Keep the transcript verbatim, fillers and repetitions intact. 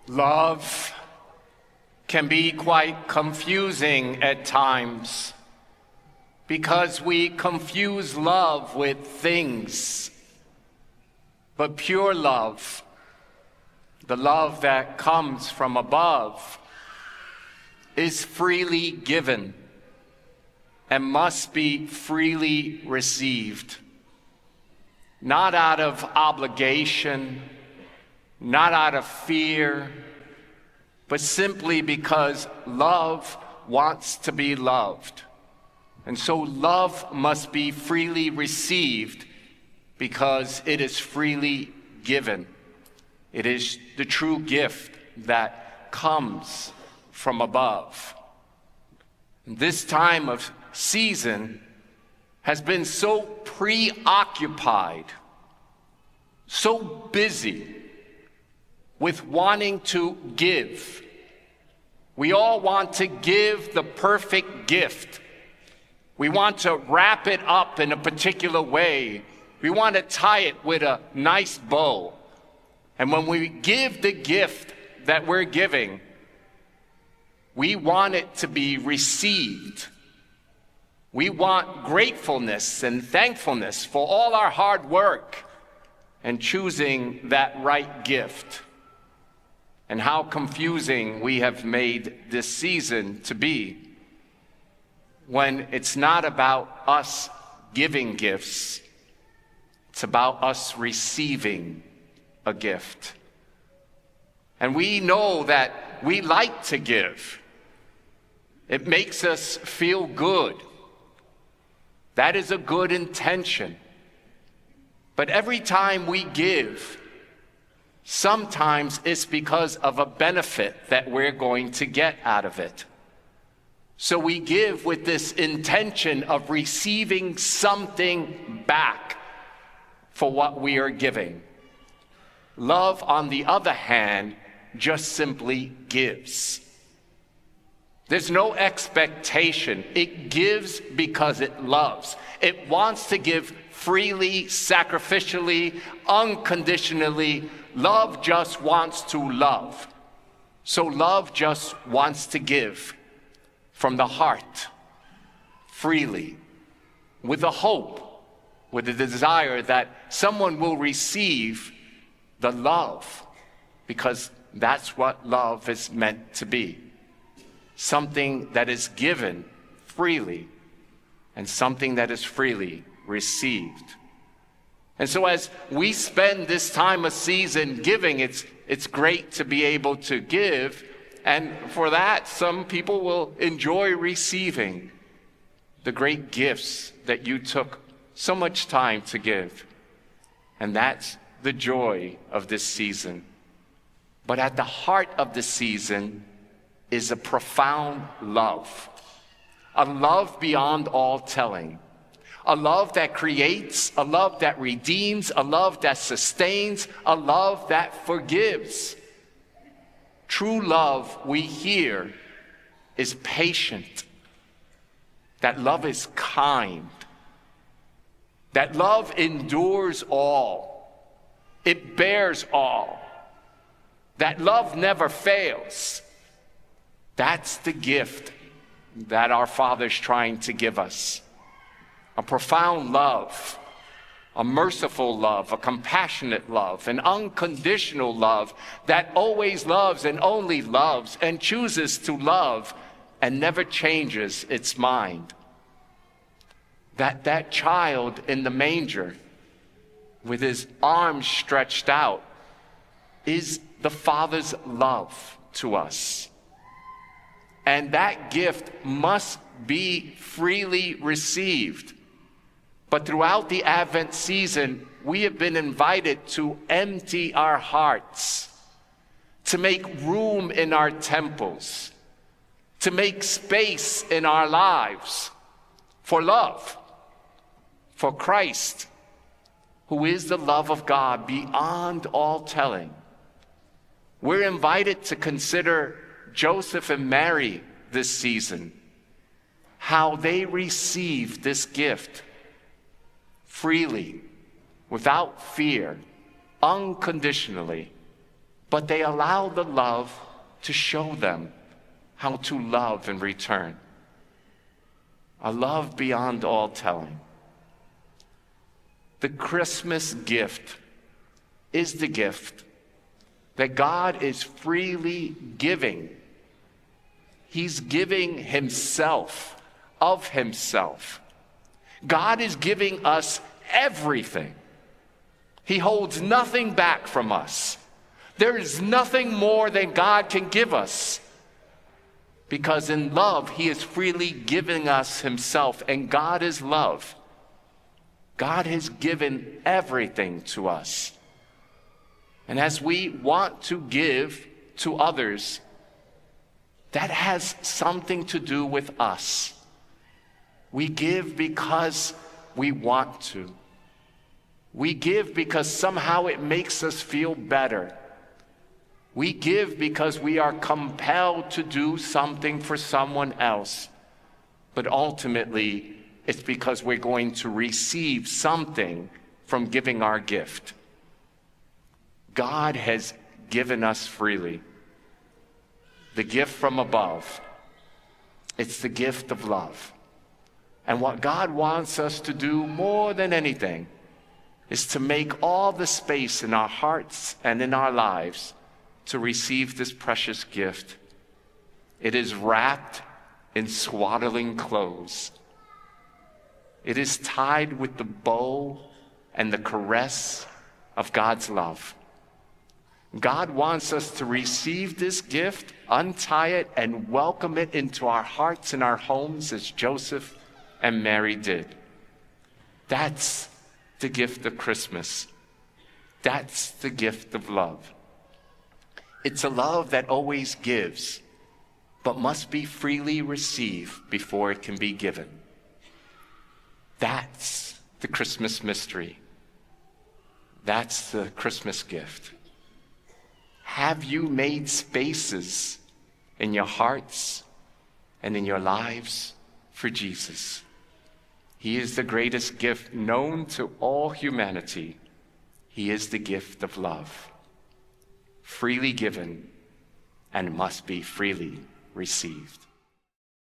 Love can be quite confusing at times because we confuse love with things. But pure love, the love that comes from above, is freely given and must be freely received, not out of obligation, not out of fear, but simply because love wants to be loved. And so love must be freely received because it is freely given. It is the true gift that comes from above. This time of season has been so preoccupied, so busy with wanting to give. We all want to give the perfect gift. We want to wrap it up in a particular way. We want to tie it with a nice bow. And when we give the gift that we're giving, we want it to be received. We want gratefulness and thankfulness for all our hard work and choosing that right gift. And how confusing we have made this season to be when it's not about us giving gifts, it's about us receiving a gift. And we know that we like to give. It makes us feel good. That is a good intention. But every time we give, sometimes it's because of a benefit that we're going to get out of it. So we give with this intention of receiving something back for what we are giving. Love, on the other hand, just simply gives. There's no expectation. It gives because it loves. It wants to give freely, sacrificially, unconditionally. Love just wants to love. So love just wants to give from the heart, freely, with a hope, with a desire that someone will receive the love, because that's what love is meant to be. Something that is given freely and something that is freely received. And so as we spend this time of season giving, it's, it's great to be able to give. And for that, some people will enjoy receiving the great gifts that you took so much time to give. And that's the joy of this season. But at the heart of the season is a profound love, a love beyond all telling, a love that creates, a love that redeems, a love that sustains, a love that forgives. True love, we hear, is patient. That love is kind. That love endures all. It bears all. That love never fails. That's the gift that our Father's trying to give us. A profound love, a merciful love, a compassionate love, an unconditional love that always loves and only loves and chooses to love and never changes its mind. That that child in the manger with his arms stretched out is the Father's love to us. And that gift must be freely received. But throughout the Advent season, we have been invited to empty our hearts, to make room in our temples, to make space in our lives for love, for Christ, who is the love of God beyond all telling. We're invited to consider Joseph and Mary this season, how they received this gift freely, without fear, unconditionally, but they allow the love to show them how to love in return. A love beyond all telling. The Christmas gift is the gift that God is freely giving. He's giving himself, of himself. God is giving us everything. He holds nothing back from us. There is nothing more than God can give us. Because in love, he is freely giving us himself, and God is love. God has given everything to us. And as we want to give to others, that has something to do with us. We give because we want to. We give because somehow it makes us feel better. We give because we are compelled to do something for someone else. But ultimately, it's because we're going to receive something from giving our gift. God has given us freely the gift from above. It's the gift of love. And what God wants us to do more than anything is to make all the space in our hearts and in our lives to receive this precious gift. It is wrapped in swaddling clothes. It is tied with the bow and the caress of God's love. God wants us to receive this gift, untie it, and welcome it into our hearts and our homes as Joseph and Mary did. That's the gift of Christmas. That's the gift of love. It's a love that always gives, but must be freely received before it can be given. That's the Christmas mystery. That's the Christmas gift. Have you made spaces in your hearts and in your lives for Jesus? He is the greatest gift known to all humanity. He is the gift of love, freely given and must be freely received.